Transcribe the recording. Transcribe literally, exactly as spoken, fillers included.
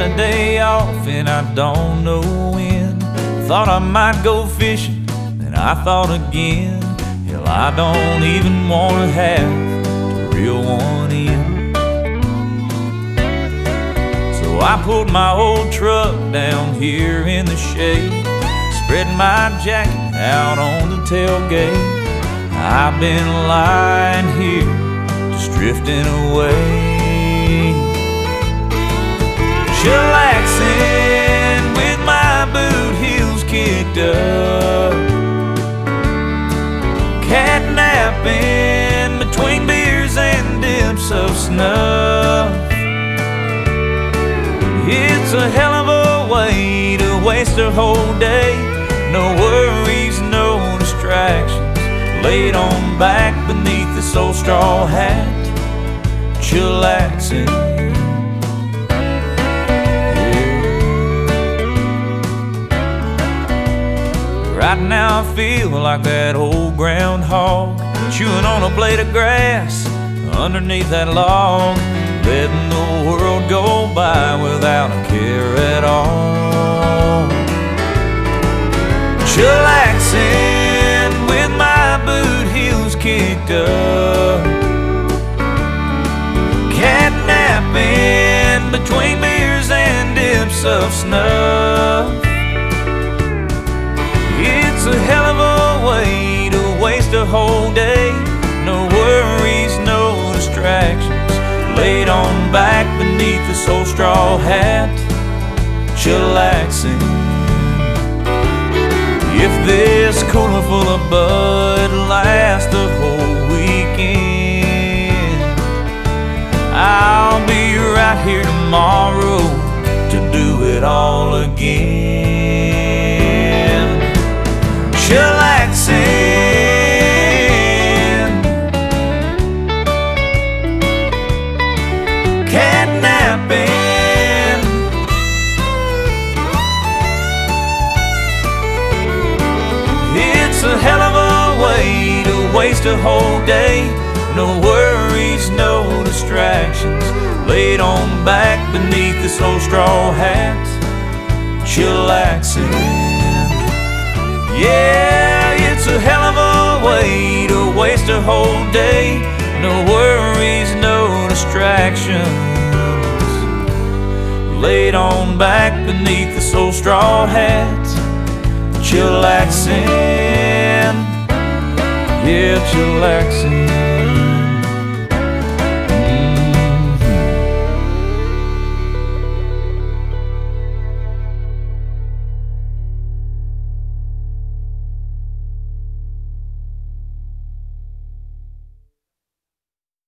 a day off and I don't know when. Thought I might go fishing, then I thought again. Hell, I don't even wanna have to reel one in. So I pulled my old truck down here in the shade, spread my jacket out on the tailgate. I've been lying here, just drifting away, chillaxing with my boot heels kicked up, catnapping between beers and dips of snuff. It's a hell of a way to waste a whole day. No worries, no distractions, laid on back beneath this old straw hat, chillaxing. Right now I feel like that old groundhog, chewing on a blade of grass underneath that log, letting the world go by without a care at all. Chillaxing with my boot heels kicked up, catnapping between beers and dips of snuff. It's a hell of a way to waste a whole day. No worries, no distractions, laid on back beneath this old straw hat, chillaxing. If this cooler full of Bud lasts the whole weekend, I'll be right here tomorrow to do it all again. Chillaxing, catnapping. It's a hell of a way to waste a whole day. No worries, no distractions, laid on back beneath this old straw hat, chillaxing. Yeah, it's a hell of a way to waste a whole day. No worries, no distractions, laid on back beneath this old straw hat, chillaxing. Yeah, chillaxing.